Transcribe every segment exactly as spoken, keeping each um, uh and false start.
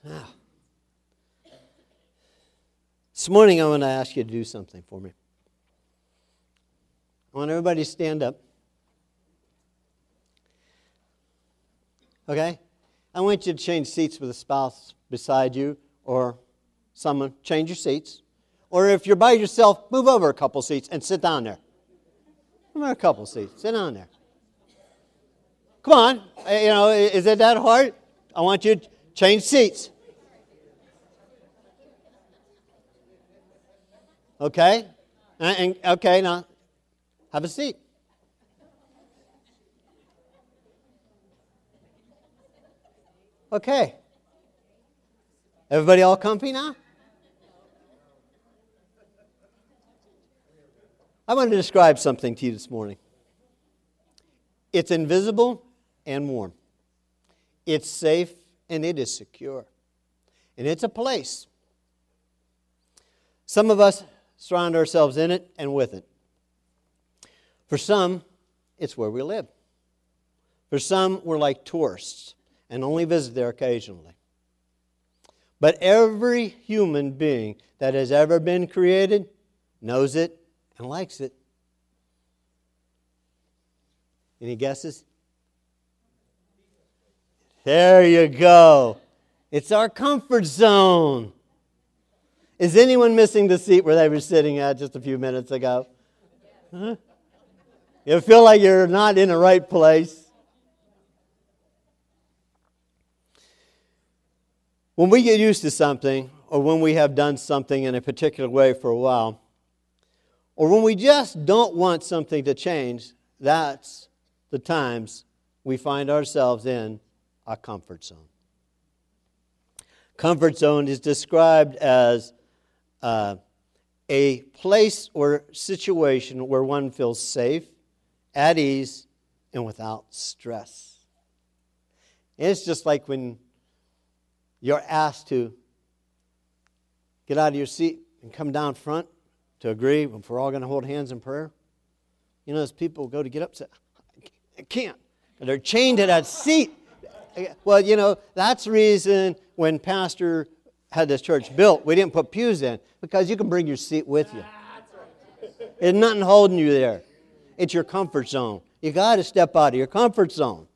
Now, this morning I want to ask you to do something for me. I want everybody to stand up. Okay? I want you to change seats with a spouse beside you or someone. Change your seats. Or if you're by yourself, move over a couple seats and sit down there. Move over a couple seats. Sit down there. Come on. You know, is it that hard? I want you to change seats. Okay? And, and okay, now have a seat. Okay. Everybody all comfy now? I want to describe something to you this morning. It's invisible and warm. It's safe and it is secure. And it's a place. Some of us surround ourselves in it and with it. For some, it's where we live. For some, we're like tourists and only visit there occasionally. But every human being that has ever been created knows it and likes it. Any guesses? There you go. It's our comfort zone. Is anyone missing the seat where they were sitting at just a few minutes ago? Huh? You feel like you're not in the right place? When we get used to something, or when we have done something in a particular way for a while, or when we just don't want something to change, that's the times we find ourselves in a comfort zone. Comfort zone is described as uh, a place or situation where one feels safe, at ease, and without stress. And it's just like when you're asked to get out of your seat and come down front to agree if we're all going to hold hands in prayer. You know, as people go to get up and say, I can't. And they're chained to that seat. Well, you know, that's the reason when Pastor had this church built, we didn't put pews in, because you can bring your seat with you. There's nothing holding you there. It's your comfort zone. You got to step out of your comfort zone.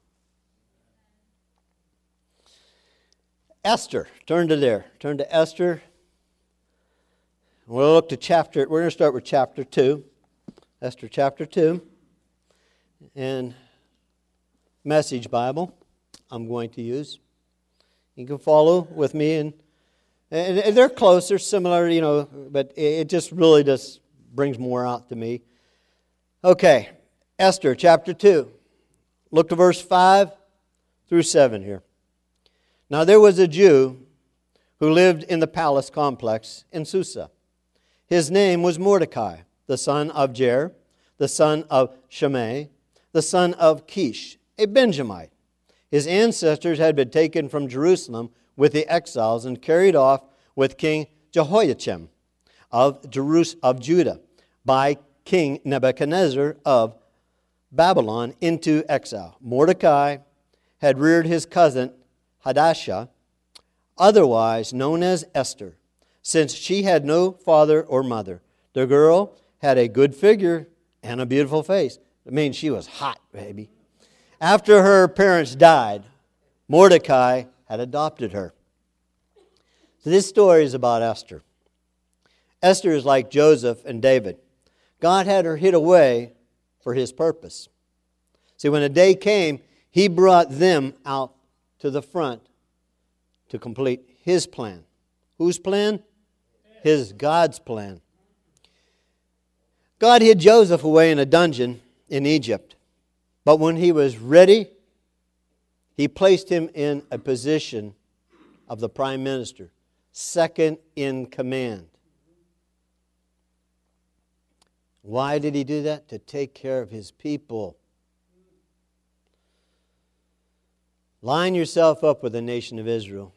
Esther, turn to there. Turn to Esther. We'll look to chapter, we're going to start with chapter two. Esther chapter two. And Message Bible I'm going to use. You can follow with me. And, and they're close, they're similar, you know, but it just really just brings more out to me. Okay, Esther chapter two. Look to verse five through seven here. Now there was a Jew who lived in the palace complex in Susa. His name was Mordecai, the son of Jair, the son of Shimei, the son of Kish, a Benjamite. His ancestors had been taken from Jerusalem with the exiles and carried off with King Jehoiachin of, Jerus- of Judah by King Nebuchadnezzar of Babylon into exile. Mordecai had reared his cousin Hadassah, otherwise known as Esther, since she had no father or mother. The girl had a good figure and a beautiful face. I mean, she was hot, baby. After her parents died, Mordecai had adopted her. So this story is about Esther. Esther is like Joseph and David. God had her hid away for His purpose. See, when the day came, He brought them out to the front to complete His plan. Whose plan? His, God's plan. God hid Joseph away in a dungeon in Egypt. But when he was ready, He placed him in a position of the prime minister, second in command. Why did He do that? To take care of His people. Line yourself up with the nation of Israel.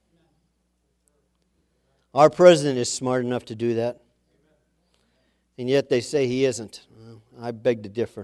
Our president is smart enough to do that. And yet they say he isn't. Well, I beg to differ.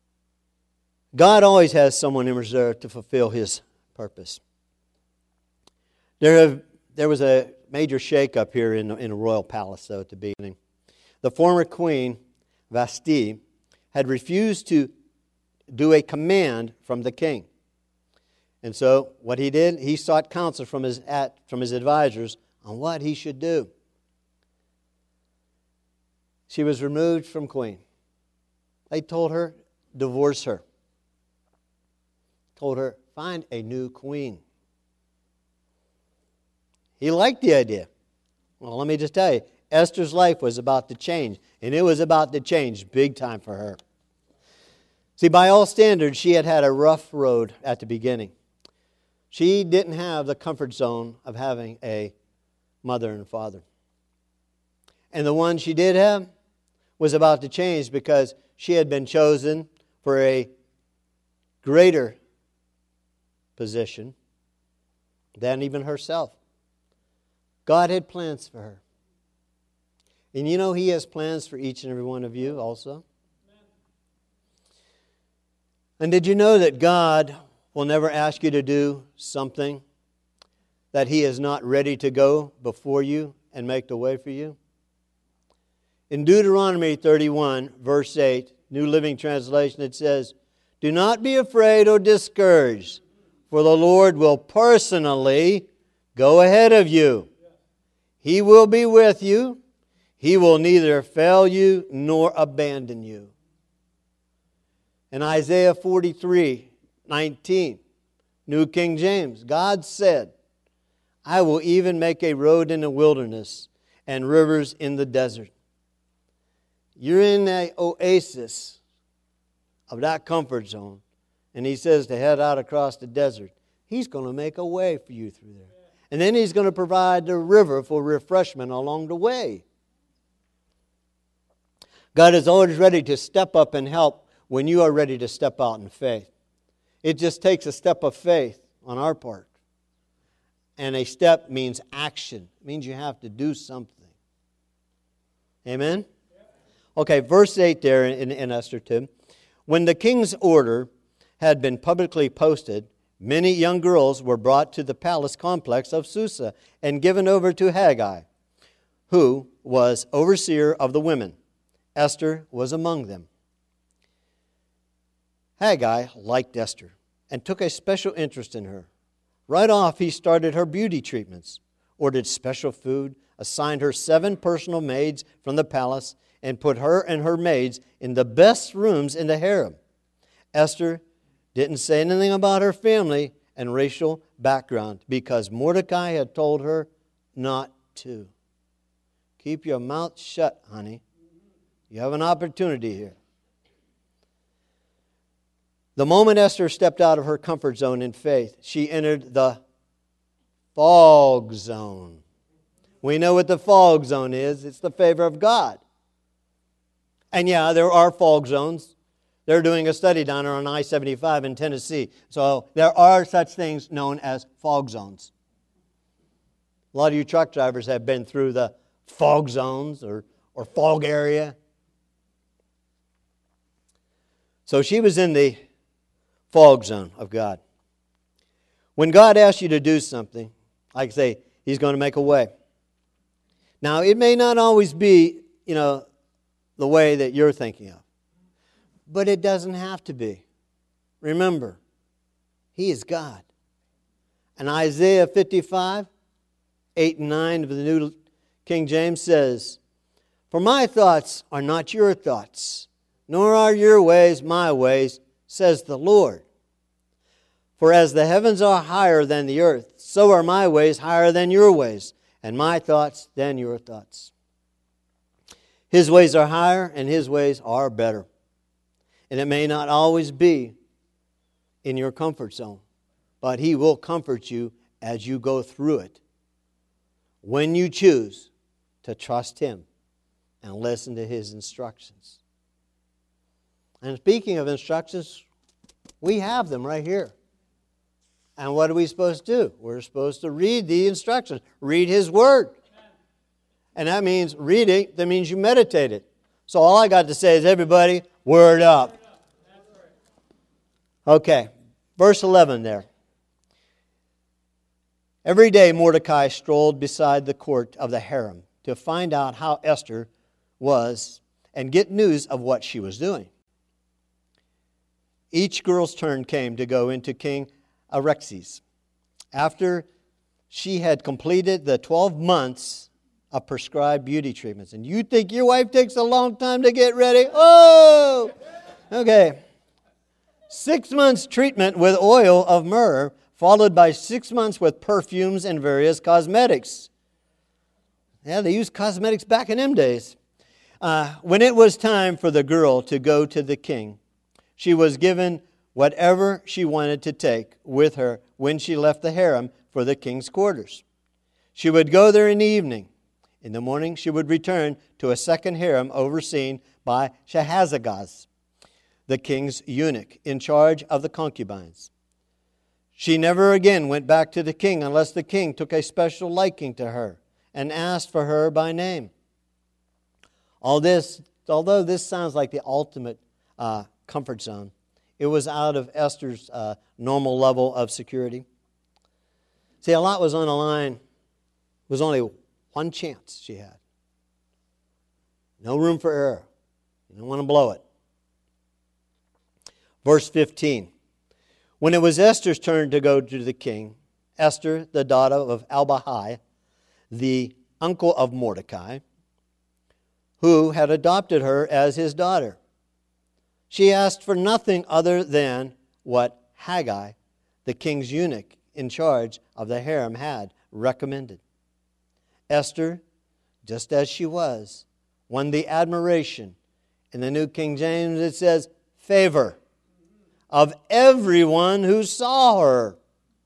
God always has someone in reserve to fulfill His purpose. There have there was a major shake-up here in, in the royal palace, though, at the beginning. The former queen, Vashti, had refused to do a command from the king. And so what he did, he sought counsel from his, at, from his advisors on what he should do. She was removed from queen. They told her, divorce her. Told her, find a new queen. He liked the idea. Well, let me just tell you, Esther's life was about to change, and it was about to change big time for her. See, by all standards, she had had a rough road at the beginning. She didn't have the comfort zone of having a mother and father. And the one she did have was about to change because she had been chosen for a greater position than even herself. God had plans for her. And you know He has plans for each and every one of you also. And did you know that God will never ask you to do something that He is not ready to go before you and make the way for you? In Deuteronomy thirty-one, verse eight, New Living Translation, it says, "Do not be afraid or discouraged, for the Lord will personally go ahead of you. He will be with you. He will neither fail you nor abandon you." In Isaiah forty-three, nineteen, New King James, God said, "I will even make a road in the wilderness and rivers in the desert." You're in the oasis of that comfort zone, and He says to head out across the desert. He's going to make a way for you through there. And then He's going to provide the river for refreshment along the way. God is always ready to step up and help when you are ready to step out in faith. It just takes a step of faith on our part. And a step means action. It means you have to do something. Amen? Okay, verse eight there in, in Esther two. When the king's order had been publicly posted, many young girls were brought to the palace complex of Susa and given over to Haggai, who was overseer of the women. Esther was among them. Haggai liked Esther and took a special interest in her. Right off, he started her beauty treatments, ordered special food, assigned her seven personal maids from the palace, and put her and her maids in the best rooms in the harem. Esther didn't say anything about her family and racial background because Mordecai had told her not to. Keep your mouth shut, honey. You have an opportunity here. The moment Esther stepped out of her comfort zone in faith, she entered the fog zone. We know what the fog zone is. It's the favor of God. And yeah, there are fog zones. They're doing a study down there on I seventy-five in Tennessee. So there are such things known as fog zones. A lot of you truck drivers have been through the fog zones or, or fog area. So she was in the fog zone of God. When God asks you to do something, like I say, He's going to make a way. Now, it may not always be, you know, the way that you're thinking of. But it doesn't have to be. Remember, He is God. And Isaiah fifty-five, eight and nine of the New King James says, "For my thoughts are not your thoughts, nor are your ways my ways, says the Lord. For as the heavens are higher than the earth, so are my ways higher than your ways, and my thoughts than your thoughts." His ways are higher, and His ways are better. And it may not always be in your comfort zone, but He will comfort you as you go through it when you choose to trust Him and listen to His instructions. And speaking of instructions, we have them right here. And what are we supposed to do? We're supposed to read the instructions, read His Word. And that means reading, that means you meditate it. So all I got to say is, everybody, word up. Okay, verse eleven there. Every day Mordecai strolled beside the court of the harem to find out how Esther was and get news of what she was doing. Each girl's turn came to go into King Artaxerxes. After she had completed the twelve months of prescribed beauty treatments. And you think your wife takes a long time to get ready? Oh! Okay. Six months treatment with oil of myrrh, followed by six months with perfumes and various cosmetics. Yeah, they used cosmetics back in them days. Uh, when it was time for the girl to go to the king, she was given whatever she wanted to take with her when she left the harem for the king's quarters. She would go there in the evening. In the morning, she would return to a second harem overseen by Shahrazagaz, the king's eunuch, in charge of the concubines. She never again went back to the king unless the king took a special liking to her and asked for her by name. All this, although this sounds like the ultimate uh, comfort zone, it was out of Esther's uh, normal level of security. See, a lot was on the line. It was only one chance she had. No room for error. You don't want to blow it. Verse fifteen. When it was Esther's turn to go to the king, Esther, the daughter of Abihail, the uncle of Mordecai, who had adopted her as his daughter, she asked for nothing other than what Haggai, the king's eunuch in charge of the harem, had recommended. Esther, just as she was, won the admiration. In the New King James it says, favor of everyone who saw her.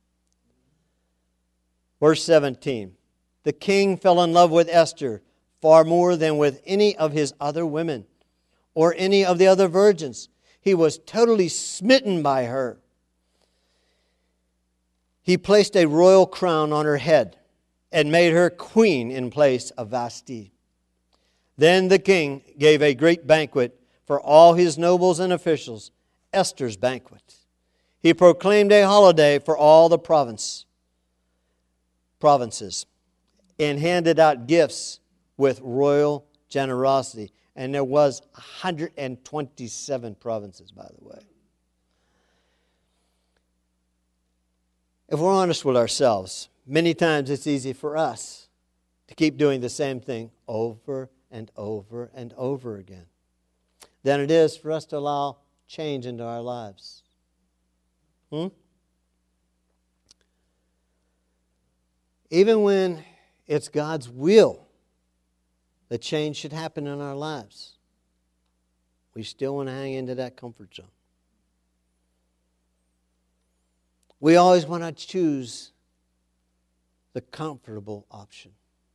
Verse seventeen. The king fell in love with Esther far more than with any of his other women or any of the other virgins. He was totally smitten by her. He placed a royal crown on her head and made her queen in place of Vashti. Then the king gave a great banquet for all his nobles and officials, Esther's banquet. He proclaimed a holiday for all the province, provinces and handed out gifts with royal generosity. And there was one hundred twenty-seven provinces, by the way. If we're honest with ourselves, many times it's easy for us to keep doing the same thing over and over and over again than it is for us to allow change into our lives. Hmm? Even when it's God's will that change should happen in our lives, we still want to hang into that comfort zone. We always want to choose the comfortable option,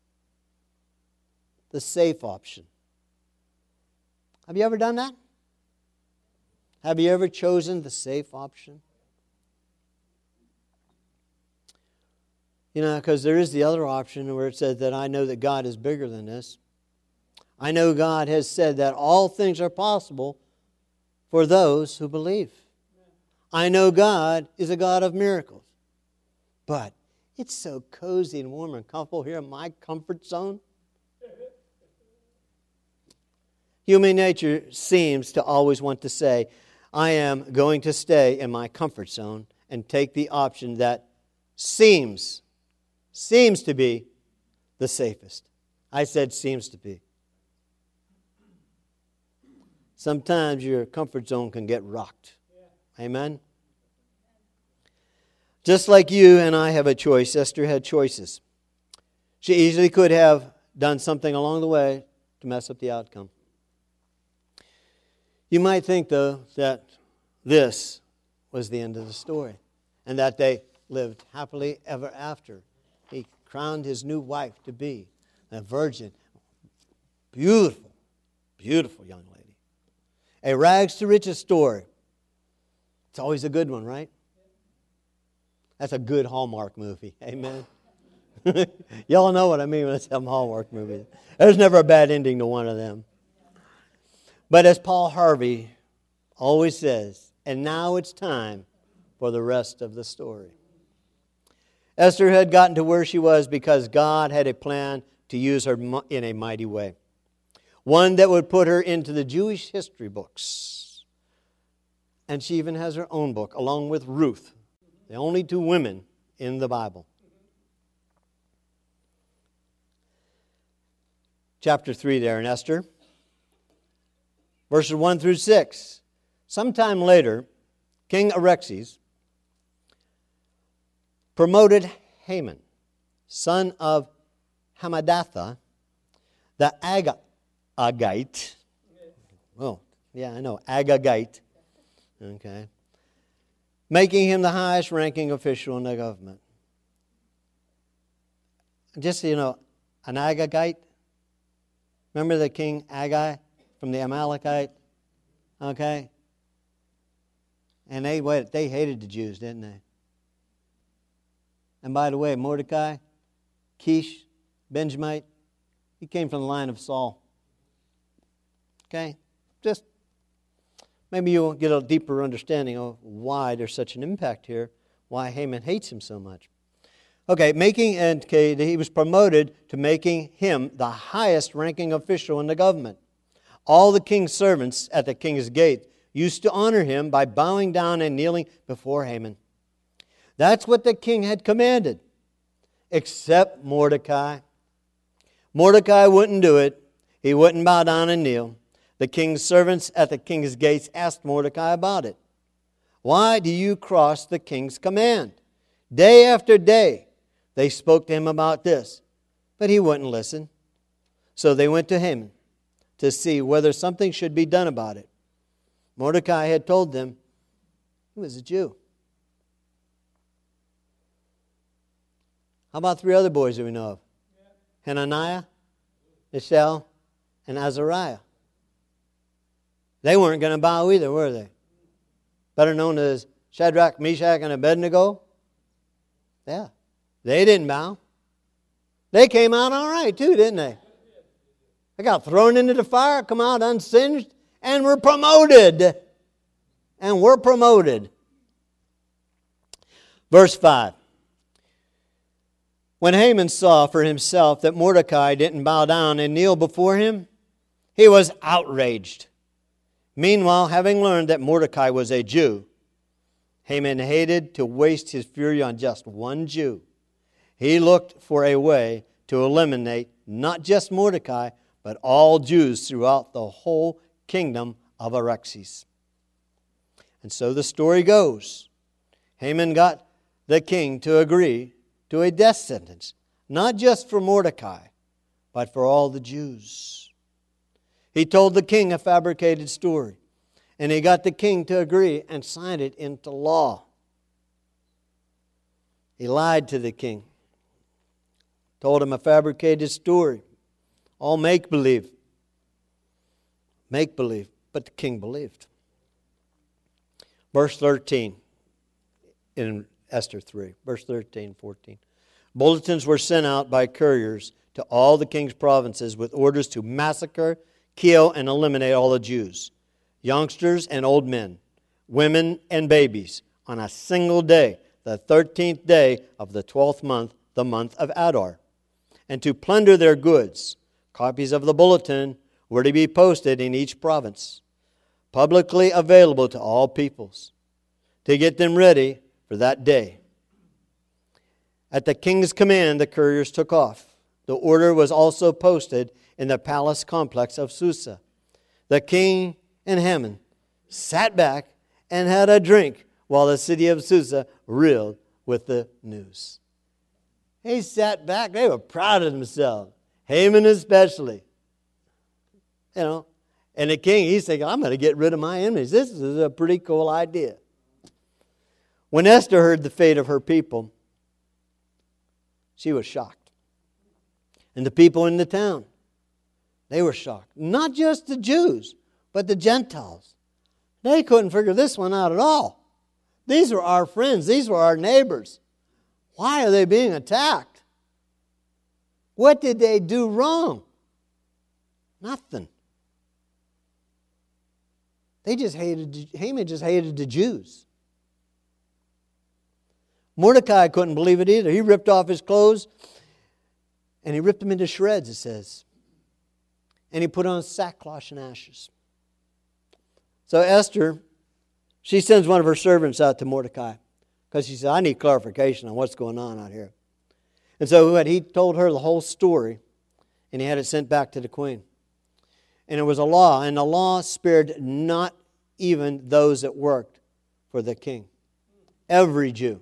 the safe option. Have you ever done that? Have you ever chosen the safe option? You know, because there is the other option where it says that I know that God is bigger than this. I know God has said that all things are possible for those who believe. I know God is a God of miracles. But it's so cozy and warm and comfortable here in my comfort zone. Human nature seems to always want to say, I am going to stay in my comfort zone and take the option that seems, seems to be the safest. I said seems to be. Sometimes your comfort zone can get rocked. Amen? Just like you and I have a choice, Esther had choices. She easily could have done something along the way to mess up the outcome. You might think, though, that this was the end of the story and that they lived happily ever after. He crowned his new wife to be a virgin. Beautiful, beautiful young lady. A rags to riches story. It's always a good one, right? That's a good Hallmark movie. Amen. Y'all know what I mean when I say Hallmark movie. There's never a bad ending to one of them. But as Paul Harvey always says, and now it's time for the rest of the story. Esther had gotten to where she was because God had a plan to use her in a mighty way. One that would put her into the Jewish history books. And she even has her own book, along with Ruth, the only two women in the Bible. Chapter three there in Esther, verses one through six. Sometime later, King Artaxerxes promoted Haman, son of Hammedatha, the Agagite. Oh, yeah, I know, Agagite. Okay. Making him the highest ranking official in the government. Just so you know, an Agagite, remember the king Agag from the Amalekite? Okay. And they wait, they hated the Jews, didn't they? And by the way, Mordecai, Kish, Benjamite, he came from the line of Saul. Okay? Just maybe you'll get a deeper understanding of why there's such an impact here, why Haman hates him so much. Okay, making and okay, he was promoted to making him the highest ranking official in the government. All the king's servants at the king's gate used to honor him by bowing down and kneeling before Haman. That's what the king had commanded, except Mordecai. Mordecai wouldn't do it. He wouldn't bow down and kneel. The king's servants at the king's gates asked Mordecai about it. Why do you cross the king's command? Day after day, they spoke to him about this, but he wouldn't listen. So they went to Haman to see whether something should be done about it. Mordecai had told them he was a Jew. How about three other boys that we know of? Hananiah, Mishael, and Azariah. They weren't going to bow either, were they? Better known as Shadrach, Meshach, and Abednego. Yeah, they didn't bow. They came out all right too, didn't they? They got thrown into the fire, come out unsinged, and were promoted. And were promoted. Verse five. When Haman saw for himself that Mordecai didn't bow down and kneel before him, he was outraged. Meanwhile, having learned that Mordecai was a Jew, Haman hated to waste his fury on just one Jew. He looked for a way to eliminate not just Mordecai, but all Jews throughout the whole kingdom of Artaxerxes. And so the story goes. Haman got the king to agree to a death sentence, not just for Mordecai, but for all the Jews. He told the king a fabricated story, and he got the king to agree and sign it into law. He lied to the king, told him a fabricated story, all make-believe. Make-believe, but the king believed. Verse thirteen in Esther three, verse thirteen, fourteen. Bulletins were sent out by couriers to all the king's provinces with orders to massacre, kill, and eliminate all the Jews, youngsters and old men, women and babies, on a single day, the thirteenth day of the twelfth month, the month of Adar, and to plunder their goods. Copies of the bulletin were to be posted in each province, publicly available to all peoples, to get them ready for that day. At the king's command, the couriers took off. The order was also posted in the palace complex of Susa. The king and Haman sat back and had a drink while the city of Susa reeled with the news. They sat back. They were proud of themselves. Haman especially. You know, and the king, he's thinking, I'm going to get rid of my enemies. This is a pretty cool idea. When Esther heard the fate of her people, she was shocked. And the people in the town, they were shocked. Not just the Jews, but the Gentiles. They couldn't figure this one out at all. These were our friends. These were our neighbors. Why are they being attacked? What did they do wrong? Nothing. They just hated, Haman just hated the Jews. Mordecai couldn't believe it either. He ripped off his clothes and he ripped them into shreds, it says. And he put on sackcloth and ashes. So Esther, she sends one of her servants out to Mordecai because she said, I need clarification on what's going on out here. And so he told her the whole story and he had it sent back to the queen. And it was a law, and the law spared not even those that worked for the king. Every Jew.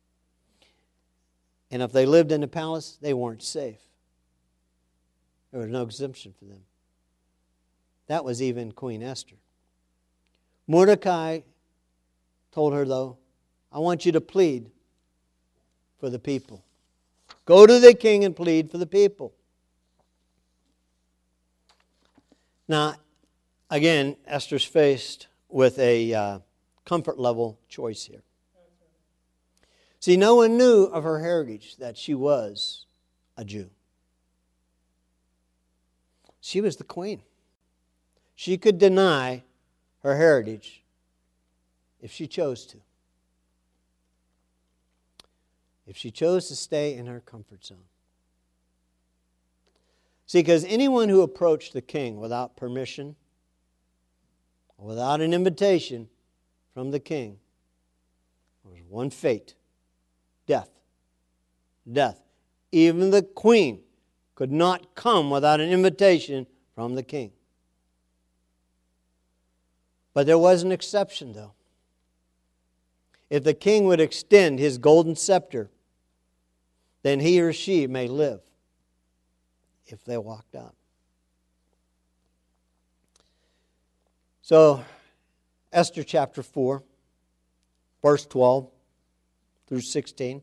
And if they lived in the palace, they weren't safe. There was no exemption for them. That was even Queen Esther. Mordecai told her, though, I want you to plead for the people. Go to the king and plead for the people. Now, again, Esther's faced with a uh, comfort level choice here. See, no one knew of her heritage, that she was a Jew. She was the queen. She could deny her heritage if she chose to. If she chose to stay in her comfort zone. See, because anyone who approached the king without permission, without an invitation from the king, there was one fate. Death. Death. Even the queen could not come without an invitation from the king. But there was an exception, though. If the king would extend his golden scepter, then he or she may live if they walked out. So, Esther chapter four, verse twelve through sixteen.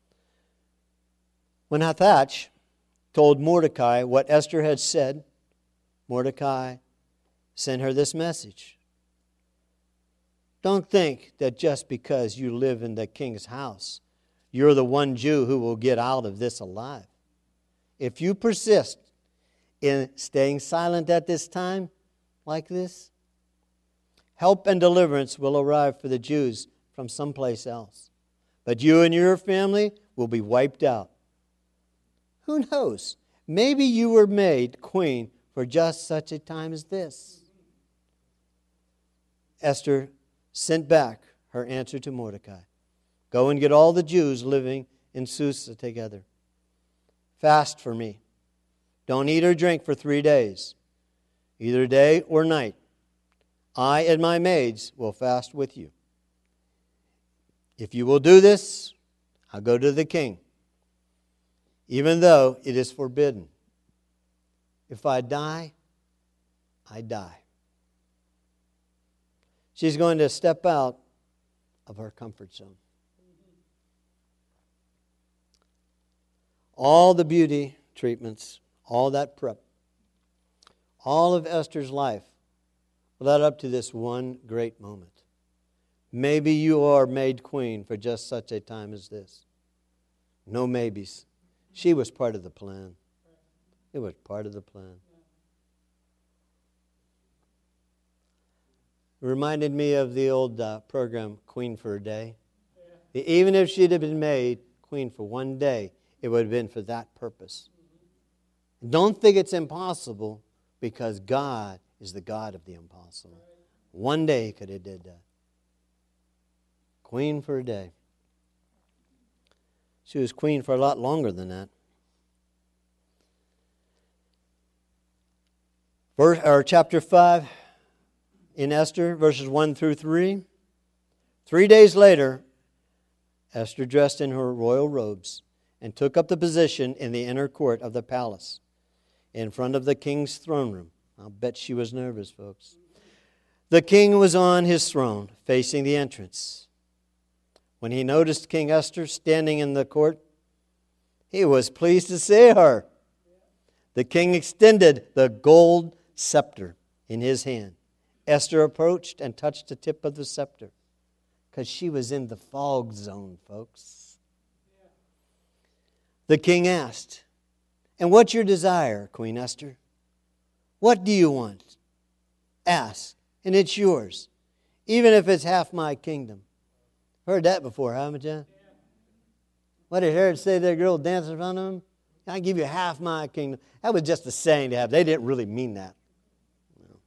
When Hathach told Mordecai what Esther had said, Mordecai sent her this message. Don't think that just because you live in the king's house, you're the one Jew who will get out of this alive. If you persist in staying silent at this time, like this, help and deliverance will arrive for the Jews from someplace else. But you and your family will be wiped out. Who knows? Maybe you were made queen for just such a time as this. Esther sent back her answer to Mordecai. Go and get all the Jews living in Susa together. Fast for me. Don't eat or drink for three days, either day or night. I and my maids will fast with you. If you will do this, I'll go to the king, even though it is forbidden. If I die, I die. She's going to step out of her comfort zone. All the beauty treatments, all that prep, all of Esther's life led up to this one great moment. Maybe you are made queen for just such a time as this. No maybes. She was part of the plan. It was part of the plan. It reminded me of the old uh, program, Queen for a Day. Yeah. Even if she'd have been made queen for one day, it would have been for that purpose. Mm-hmm. Don't think it's impossible, because God is the God of the impossible. Right. One day He could have did that. Queen for a day. She was queen for a lot longer than that. Verse, or chapter five in Esther, verses one through three. Three days later, Esther dressed in her royal robes and took up the position in the inner court of the palace in front of the king's throne room. I'll bet she was nervous, folks. The king was on his throne, facing the entrance. When he noticed King Esther standing in the court, he was pleased to see her. The king extended the gold scepter in his hand. Esther approached and touched the tip of the scepter, because she was in the fog zone, folks. The king asked, "And what's your desire, Queen Esther? What do you want? Ask, and it's yours, even if it's half my kingdom." Heard that before, haven't you? What did Herod say to that girl dancing in front of him? I give you half my kingdom. That was just a saying to have. They didn't really mean that. No.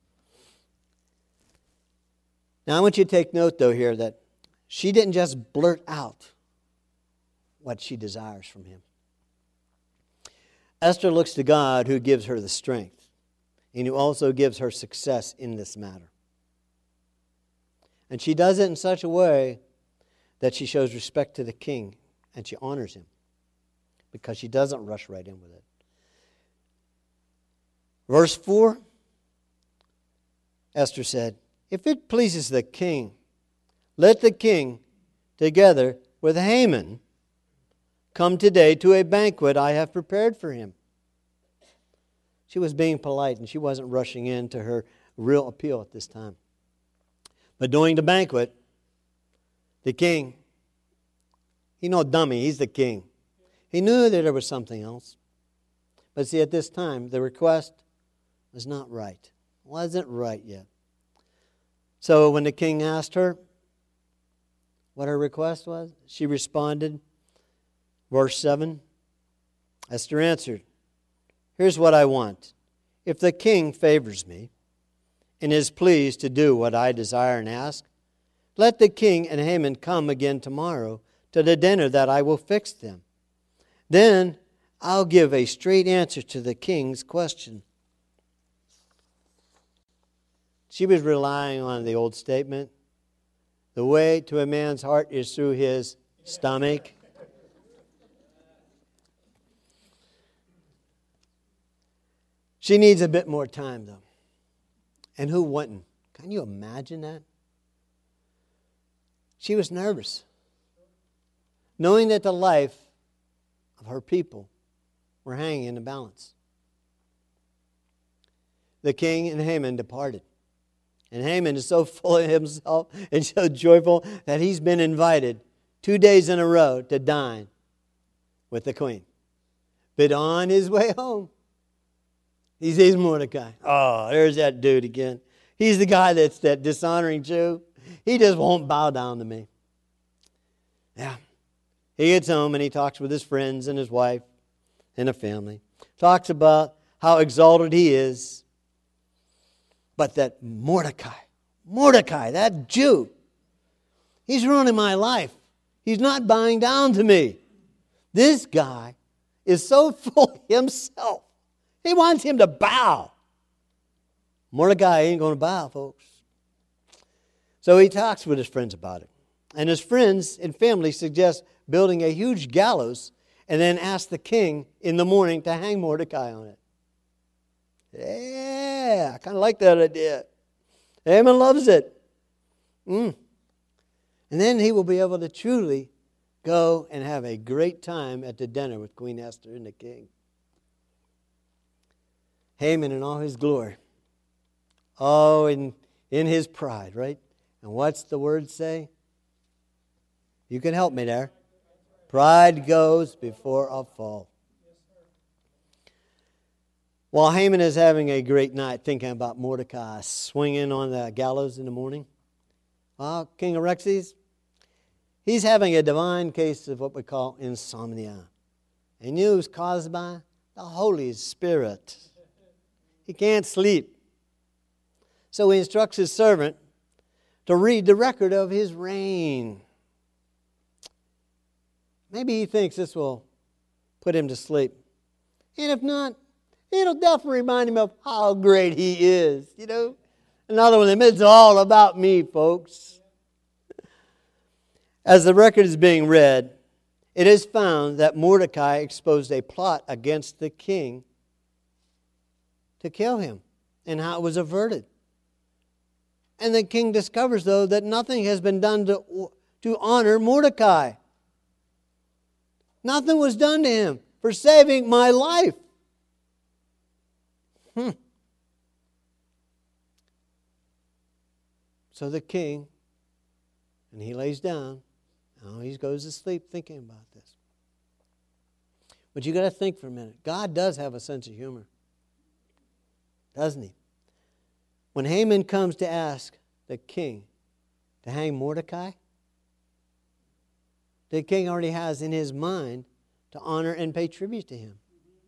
Now I want you to take note, though, here that she didn't just blurt out what she desires from him. Esther looks to God, who gives her the strength and who also gives her success in this matter. And she does it in such a way that she shows respect to the king and she honors him because she doesn't rush right in with it. Verse four, Esther said, "If it pleases the king, let the king, together with Haman, come today to a banquet I have prepared for him." She was being polite and she wasn't rushing into her real appeal at this time. But during the banquet, the king, he no dummy, he's the king. He knew that there was something else. But see, at this time, the request was not right. Wasn't right yet. So when the king asked her what her request was, she responded, verse seven, Esther answered, "Here's what I want. If the king favors me and is pleased to do what I desire and ask, let the king and Haman come again tomorrow to the dinner that I will fix them. Then I'll give a straight answer to the king's question." She was relying on the old statement, the way to a man's heart is through his stomach. She needs a bit more time, though. And who wouldn't? Can you imagine that? She was nervous, knowing that the life of her people were hanging in the balance. The king and Haman departed. And Haman is so full of himself and so joyful that he's been invited two days in a row to dine with the queen. But on his way home, he sees Mordecai. Oh, there's that dude again. He's the guy that's that dishonoring Jew. He just won't bow down to me. Yeah. He gets home and he talks with his friends and his wife and a family. Talks about how exalted he is. But that Mordecai, Mordecai, that Jew, he's ruining my life. He's not bowing down to me. This guy is so full of himself. He wants him to bow. Mordecai ain't going to bow, folks. So he talks with his friends about it. And his friends and family suggest building a huge gallows and then ask the king in the morning to hang Mordecai on it. Yeah, I kind of like that idea. Haman loves it. Mm. And then he will be able to truly go and have a great time at the dinner with Queen Esther and the king. Haman in all his glory. Oh, in, in his pride, right? And what's the word say? You can help me there. Pride goes before a fall. While Haman is having a great night thinking about Mordecai swinging on the gallows in the morning, well, King Artaxerxes, he's having a divine case of what we call insomnia. And it was caused by the Holy Spirit. He can't sleep. So he instructs his servant to read the record of his reign. Maybe he thinks this will put him to sleep. And if not, it'll definitely remind him of how great he is. You know? Another one, it's all about me, folks. As the record is being read, it is found that Mordecai exposed a plot against the king to kill him and how it was averted. And the king discovers, though, that nothing has been done to, to honor Mordecai. Nothing was done to him for saving my life. Hmm. So the king, and he lays down, now he goes to sleep thinking about this. But you got to think for a minute. God does have a sense of humor, doesn't he? When Haman comes to ask the king to hang Mordecai, the king already has in his mind to honor and pay tribute to him.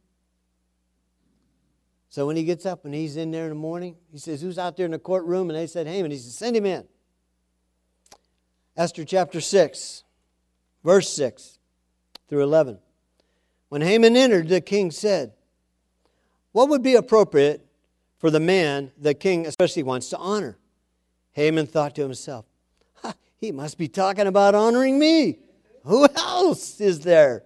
So when he gets up and he's in there in the morning, he says, who's out there in the courtroom? And they said, Haman. He says, send him in. Esther chapter six, verse six through eleven. When Haman entered, the king said, what would be appropriate for the man the king especially wants to honor? Haman thought to himself, he must be talking about honoring me. Who else is there?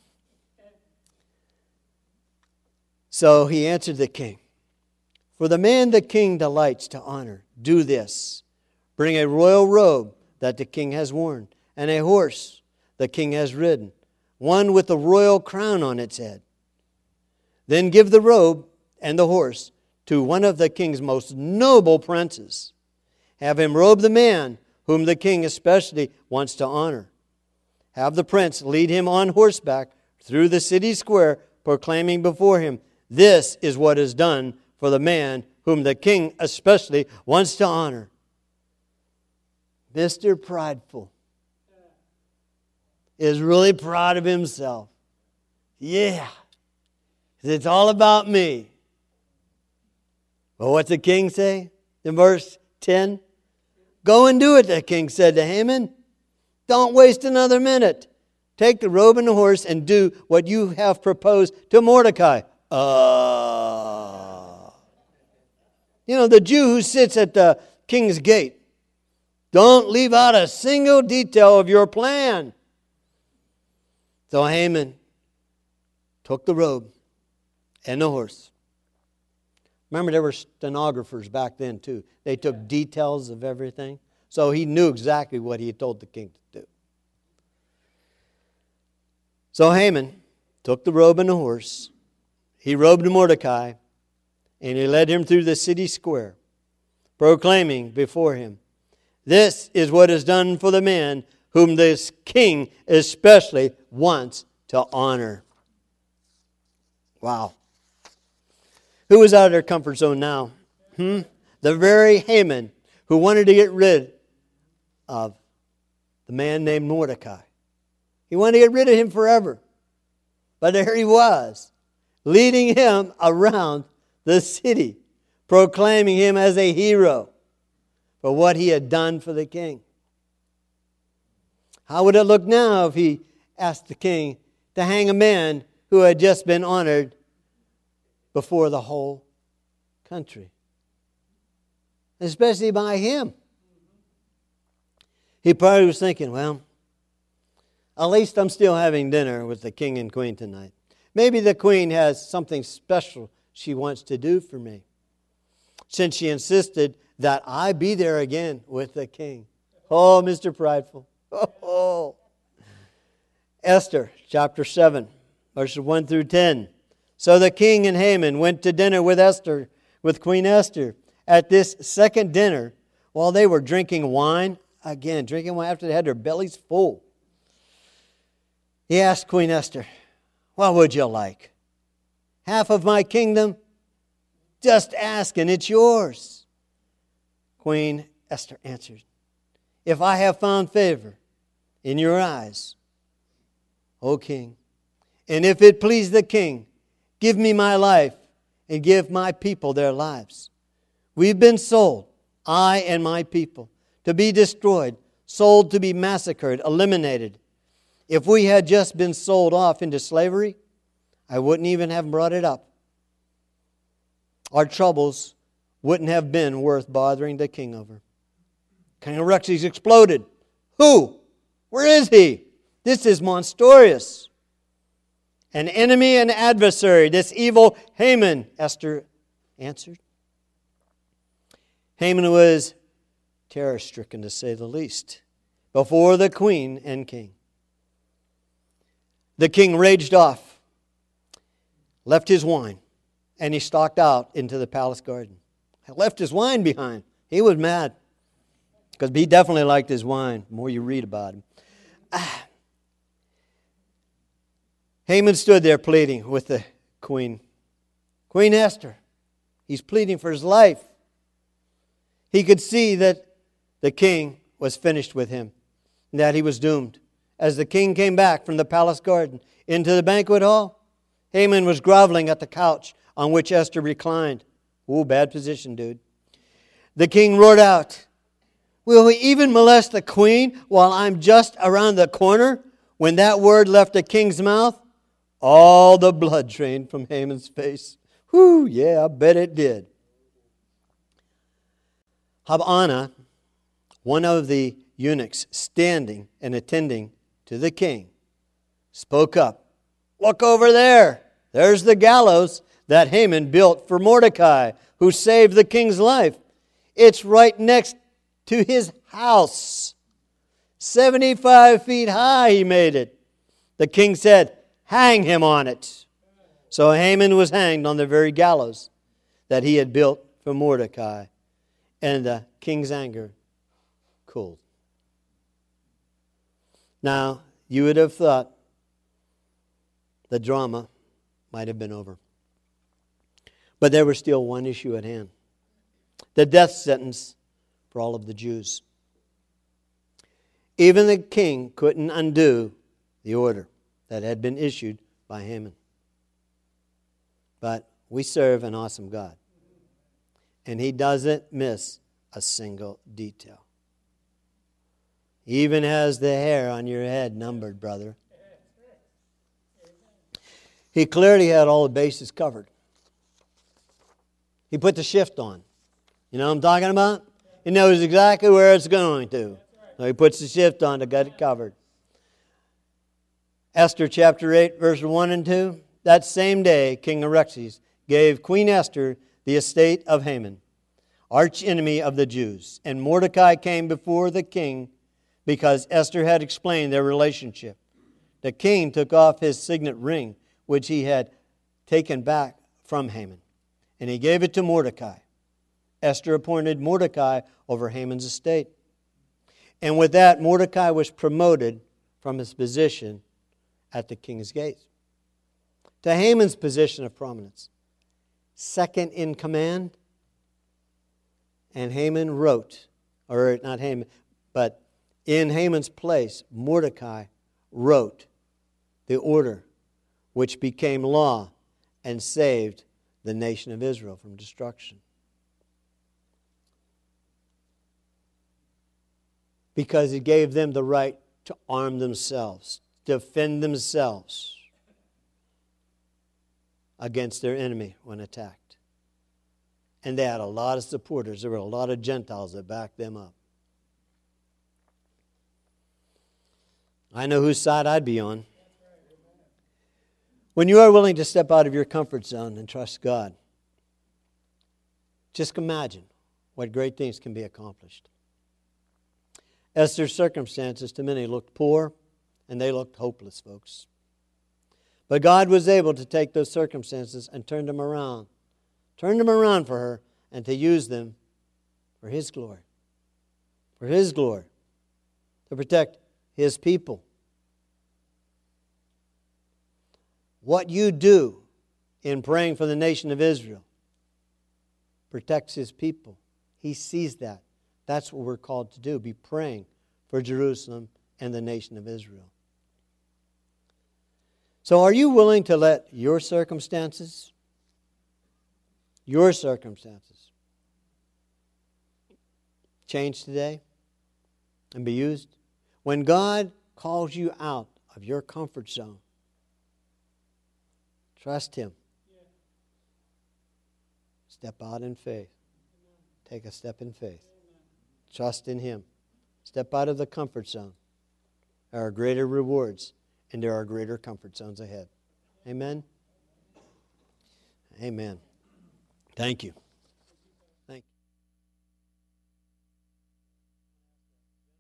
So he answered the king, for the man the king delights to honor, do this. Bring a royal robe that the king has worn, and a horse the king has ridden, one with a royal crown on its head. Then give the robe and the horse to one of the king's most noble princes. Have him robe the man whom the king especially wants to honor. Have the prince lead him on horseback through the city square, proclaiming before him, this is what is done for the man whom the king especially wants to honor. Mister Prideful is really proud of himself. Yeah, it's all about me. But what's the king say in verse ten? Go and do it, the king said to Haman. Don't waste another minute. Take the robe and the horse and do what you have proposed to Mordecai. Uh, you know, the Jew who sits at the king's gate. Don't leave out a single detail of your plan. So Haman took the robe and the horse. Remember, there were stenographers back then too. They took details of everything. So he knew exactly what he had told the king to do. So Haman took the robe and the horse. He robed Mordecai, and he led him through the city square, proclaiming before him, this is what is done for the man whom this king especially wants to honor. Wow. Who is out of their comfort zone now? Hmm? The very Haman who wanted to get rid of the man named Mordecai. He wanted to get rid of him forever. But there he was, leading him around the city, proclaiming him as a hero for what he had done for the king. How would it look now if he asked the king to hang a man who had just been honored before the whole country? Especially by him. He probably was thinking, well, at least I'm still having dinner with the king and queen tonight. Maybe the queen has something special she wants to do for me, since she insisted that I be there again with the king. Oh, Mister Prideful. Oh. Esther chapter seven, verses one through ten. So the king and Haman went to dinner with Esther, with Queen Esther. At this second dinner, while they were drinking wine, again, drinking wine after they had their bellies full, he asked Queen Esther, what would you like? Half of my kingdom? Just ask and it's yours. Queen Esther answered, if I have found favor in your eyes, O king, and if it please the king, give me my life and give my people their lives. We've been sold, I and my people, to be destroyed, sold to be massacred, eliminated. If we had just been sold off into slavery, I wouldn't even have brought it up. Our troubles wouldn't have been worth bothering the king over. King Artaxerxes exploded. Who? Where is he? This is monstrous. An enemy and adversary, this evil Haman, Esther answered. Haman was terror-stricken, to say the least, before the queen and king. The king raged off, left his wine, and he stalked out into the palace garden. He left his wine behind. He was mad, because he definitely liked his wine, the more you read about him. Ah. Haman stood there pleading with the queen. Queen Esther, he's pleading for his life. He could see that the king was finished with him, and that he was doomed. as the king came back from the palace garden into the banquet hall, Haman was groveling at the couch on which Esther reclined. Ooh, bad position, dude. The king roared out, "Will he even molest the queen while I'm just around the corner?" When that word left the king's mouth, all the blood drained from Haman's face. Whew, yeah, I bet it did. Habana, one of the eunuchs standing and attending to the king, spoke up. "Look over there. There's the gallows that Haman built for Mordecai, who saved the king's life. It's right next to his house. seventy-five feet high he made it." The king said, "Hang him on it." So Haman was hanged on the very gallows that he had built for Mordecai. And the king's anger cooled. Now, you would have thought the drama might have been over. But there was still one issue at hand. The death sentence for all of the Jews. Even the king couldn't undo the order that had been issued by Haman. But we serve an awesome God. And He doesn't miss a single detail. He even has the hair on your head numbered, brother. He clearly had all the bases covered. He put the shift on. You know what I'm talking about? He knows exactly where it's going to. So he puts the shift on to get it covered. Esther chapter eight, verse one and two. That same day, King Artaxerxes gave Queen Esther the estate of Haman, arch enemy of the Jews. And Mordecai came before the king because Esther had explained their relationship. The king took off his signet ring, which he had taken back from Haman, and he gave it to Mordecai. Esther appointed Mordecai over Haman's estate. And with that, Mordecai was promoted from his position at the king's gate to Haman's position of prominence, second in command. And Haman wrote, or not Haman, but in Haman's place, Mordecai wrote the order which became law and saved the nation of Israel from destruction. Because it gave them the right to arm themselves, defend themselves against their enemy when attacked. And they had a lot of supporters. There were a lot of Gentiles that backed them up. I know whose side I'd be on. When you are willing to step out of your comfort zone and trust God, just imagine what great things can be accomplished. Esther's circumstances to many looked poor, and they looked hopeless, folks. But God was able to take those circumstances and turn them around. Turn them around for her and to use them for His glory. For His glory. To protect His people. What you do in praying for the nation of Israel protects His people. He sees that. That's what we're called to do, be praying for Jerusalem and the nation of Israel. So are you willing to let your circumstances, your circumstances, change today and be used? When God calls you out of your comfort zone, trust Him. Step out in faith. Take a step in faith. Trust in Him. Step out of the comfort zone. There are greater rewards and there are greater comfort zones ahead. Amen? Amen. Thank you.